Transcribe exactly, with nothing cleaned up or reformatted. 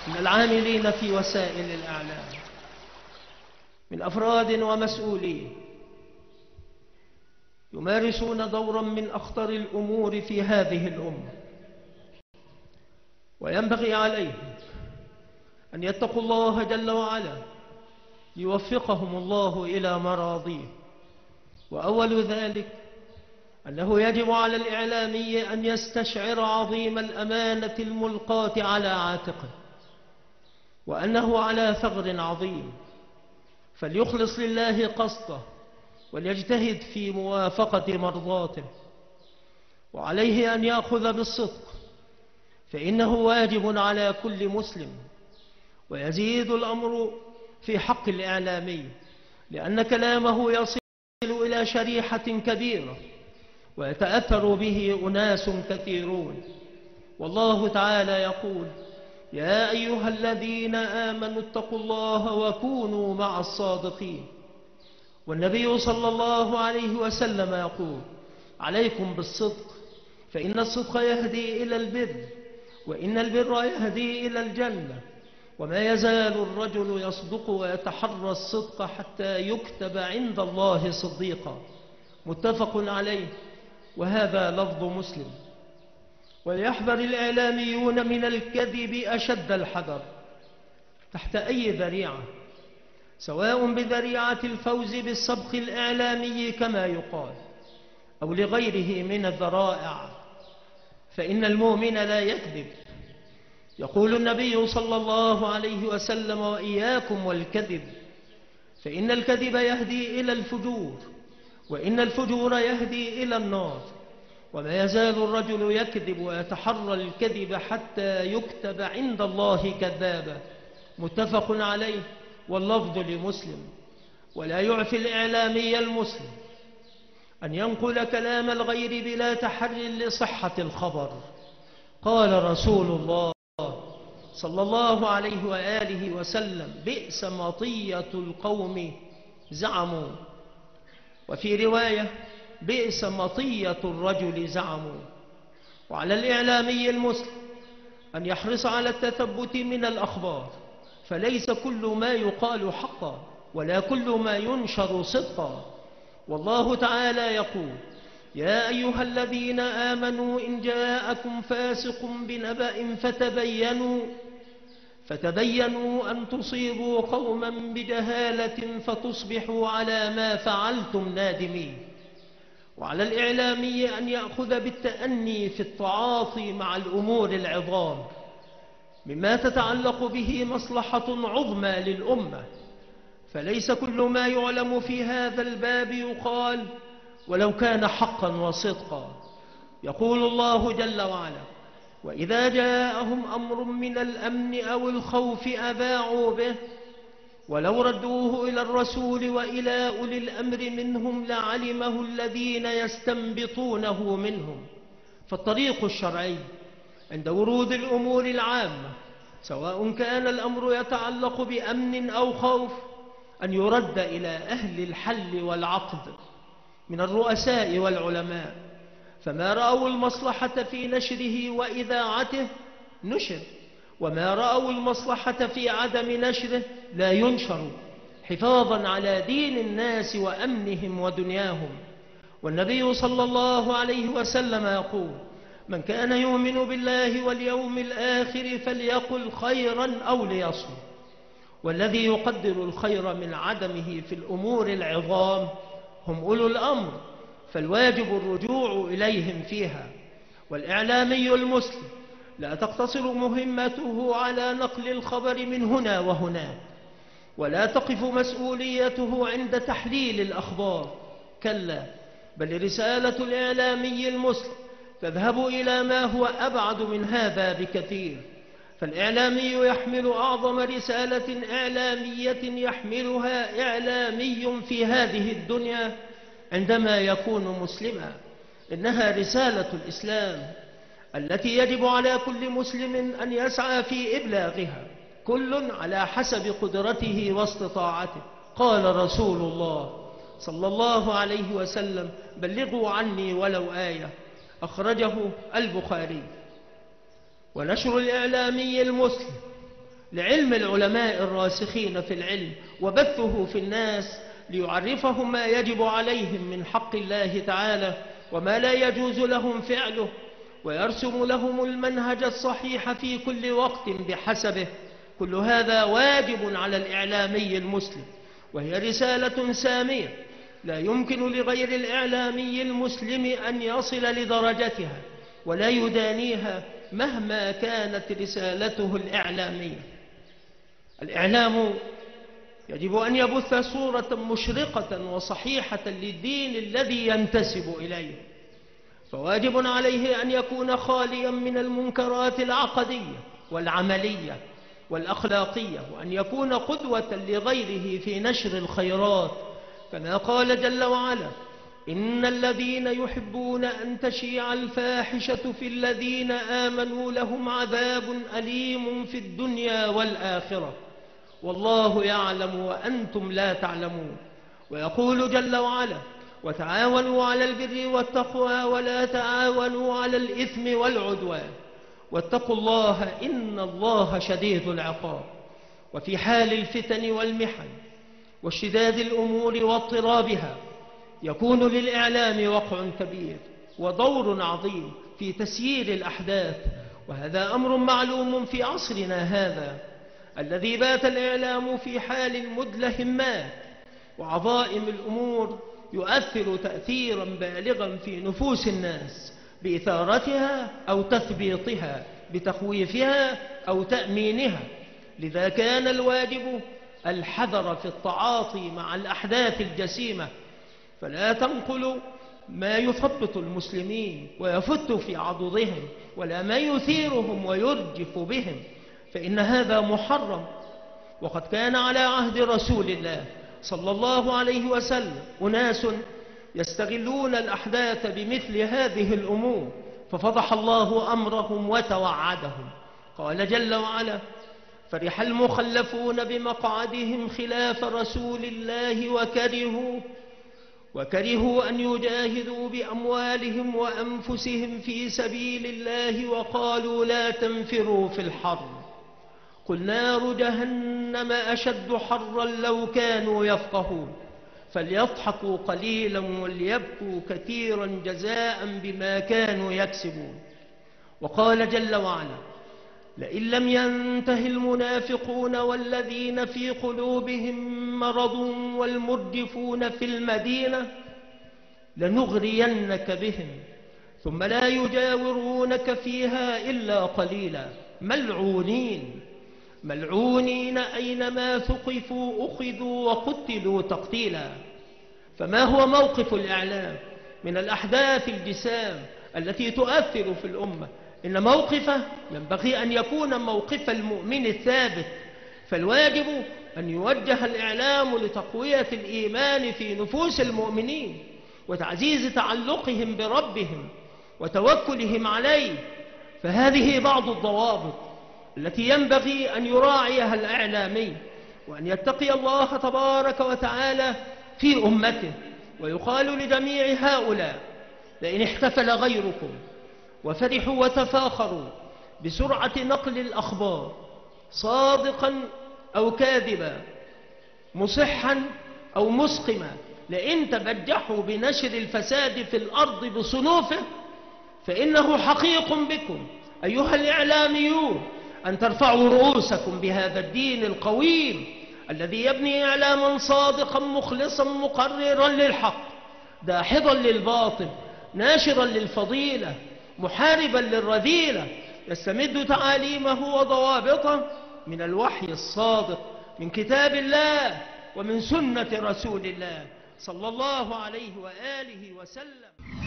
من العاملين في وسائل الإعلام من أفراد ومسؤولين يمارسون دورا من أخطر الأمور في هذه الأمة، وينبغي عليهم أن يتقوا الله جل وعلا يوفقهم الله إلى مراضيه. وأول ذلك أنه يجب على الإعلامي أن يستشعر عظيم الأمانة الملقاة على عاتقه، وأنه على ثغر عظيم، فليخلص لله قصده وليجتهد في موافقة مرضاته، وعليه أن يأخذ بالصدق، فإنه واجب على كل مسلم. ويزيد الأمر في حق الإعلامي، لأن كلامه يصل إلى شريحة كبيرة ويتأثر به أناس كثيرون. والله تعالى يقول: يا أيها الذين آمنوا اتقوا الله وكونوا مع الصادقين. والنبي صلى الله عليه وسلم يقول: عليكم بالصدق، فإن الصدق يهدي إلى البر، وإن البر يهدي إلى الجنة. وما يزال الرجل يصدق ويتحرى الصدق حتى يكتب عند الله صديقا. متفق عليه، وهذا لفظ مسلم. وليحذر الإعلاميون من الكذب أشد الحذر تحت أي ذريعة، سواء بذريعة الفوز بالسبق الإعلامي كما يقال أو لغيره من الذرائع، فإن المؤمن لا يكذب. يقول النبي صلى الله عليه وسلم: وإياكم والكذب، فإن الكذب يهدي إلى الفجور، وإن الفجور يهدي إلى النار. وما يزال الرجل يكذب ويتحرى الكذب حتى يكتب عند الله كذابا. متفق عليه، واللفظ لمسلم. ولا يعفي الإعلامي المسلم أن ينقل كلام الغير بلا تحري لصحة الخبر. قال رسول الله صلى الله عليه وآله وسلم: بئس مطية القوم زعموا. وفي رواية: بئس مطية الرجل زعموا. وعلى الإعلامي المسلم أن يحرص على التثبت من الأخبار، فليس كل ما يقال حقا، ولا كل ما ينشر صدقا. والله تعالى يقول: يا أيها الذين آمنوا إن جاءكم فاسق بنبأ فتبينوا فتبينوا أن تصيبوا قوما بجهالة فتصبحوا على ما فعلتم نادمين. وعلى الإعلامي أن يأخذ بالتأني في التعاطي مع الأمور العظام مما تتعلق به مصلحة عظمى للأمة، فليس كل ما يعلم في هذا الباب يقال ولو كان حقا وصدقا. يقول الله جل وعلا: وإذا جاءهم أمر من الأمن أو الخوف أذاعوا به ولو ردوه إلى الرسول وإلى أولي الأمر منهم لعلمه الذين يستنبطونه منهم. فالطريق الشرعي عند ورود الأمور العامة، سواء كان الأمر يتعلق بأمن أو خوف، أن يرد إلى أهل الحل والعقد من الرؤساء والعلماء، فما رأوا المصلحة في نشره وإذاعته نشر، وما رأوا المصلحة في عدم نشره لا ينشر، حفاظا على دين الناس وأمنهم ودنياهم. والنبي صلى الله عليه وسلم يقول: من كان يؤمن بالله واليوم الآخر فليقل خيرا أو ليصمت. والذي يقدر الخير من عدمه في الأمور العظام هم أولو الأمر، فالواجب الرجوع إليهم فيها. والإعلامي المسلم لا تقتصر مهمته على نقل الخبر من هنا وهناك، ولا تقف مسؤوليته عند تحليل الأخبار، كلا، بل رسالة الإعلامي المسلم تذهب إلى ما هو أبعد من هذا بكثير. فالإعلامي يحمل أعظم رسالة إعلامية يحملها إعلامي في هذه الدنيا عندما يكون مسلما، إنها رسالة الإسلام التي يجب على كل مسلم أن يسعى في إبلاغها، كل على حسب قدرته واستطاعته. قال رسول الله صلى الله عليه وسلم: بلغوا عني ولو آية. أخرجه البخاري. ونشر الإعلامي المسلم لعلم العلماء الراسخين في العلم وبثه في الناس ليعرفهم ما يجب عليهم من حق الله تعالى وما لا يجوز لهم فعله، ويرسم لهم المنهج الصحيح في كل وقت بحسبه. كل هذا واجب على الإعلامي المسلم، وهي رسالة سامية لا يمكن لغير الإعلامي المسلم أن يصل لدرجتها ولا يدانيها مهما كانت رسالته الإعلامية. الإعلام يجب أن يبث صورة مشرقة وصحيحة للدين الذي ينتسب إليه، فواجب عليه أن يكون خاليا من المنكرات العقدية والعملية والأخلاقية، وأن يكون قدوة لغيره في نشر الخيرات، كما قال جل وعلا: إن الذين يحبون أن تشيع الفاحشة في الذين آمنوا لهم عذاب أليم في الدنيا والآخرة والله يعلم وأنتم لا تعلمون. ويقول جل وعلا: وتعاونوا على البر والتقوى ولا تعاونوا على الإثم والعدوان واتقوا الله إن الله شديد العقاب. وفي حال الفتن والمحن واشتداد الأمور واضطرابها يكون للإعلام وقع كبير ودور عظيم في تسيير الأحداث، وهذا أمر معلوم في عصرنا هذا الذي بات الإعلام في حال مدلهمات وعظائم الأمور يؤثر تأثيرا بالغا في نفوس الناس بإثارتها أو تثبيطها، بتخويفها أو تأمينها. لذا كان الواجب الحذر في التعاطي مع الأحداث الجسيمة، فلا تنقل ما يثبط المسلمين ويفت في عضدهم، ولا ما يثيرهم ويرجف بهم، فإن هذا محرم. وقد كان على عهد رسول الله صلى الله عليه وسلم أناس يستغلون الأحداث بمثل هذه الأمور، ففضح الله أمرهم وتوعدهم. قال جل وعلا: فرح المخلفون بمقعدهم خلاف رسول الله وكرهوا وكرهوا أن يجاهدوا بأموالهم وأنفسهم في سبيل الله وقالوا لا تنفروا في الحر قل نار جهنم أشد حرا لو كانوا يفقهون فليضحكوا قليلا وليبكوا كثيرا جزاء بما كانوا يكسبون. وقال جل وعلا: لئن لم ينته المنافقون والذين في قلوبهم مرض والمرجفون في المدينة لنغرينك بهم ثم لا يجاورونك فيها إلا قليلا ملعونين ملعونين أينما ثقفوا أخذوا وقتلوا تقتيلا. فما هو موقف الإعلام من الأحداث الجسام التي تؤثر في الأمة؟ إن موقفه ينبغي أن يكون موقف المؤمن الثابت، فالواجب أن يوجه الإعلام لتقوية الإيمان في نفوس المؤمنين وتعزيز تعلقهم بربهم وتوكلهم عليه. فهذه بعض الضوابط التي ينبغي أن يراعيها الإعلامي، وأن يتقي الله تبارك وتعالى في أمته. ويقال لجميع هؤلاء: لئن احتفل غيركم وفرحوا وتفاخروا بسرعة نقل الأخبار صادقا أو كاذبا مصحا أو مسقما، لئن تبجحوا بنشر الفساد في الأرض بصنوفه فإنه حقيق بكم أيها الإعلاميون أن ترفعوا رؤوسكم بهذا الدين القويم الذي يبني إعلاما صادقا مخلصا مقررا للحق داحضا للباطل ناشرا للفضيلة محاربا للرذيلة، يستمد تعاليمه وضوابطه من الوحي الصادق من كتاب الله ومن سنة رسول الله صلى الله عليه وآله وسلم.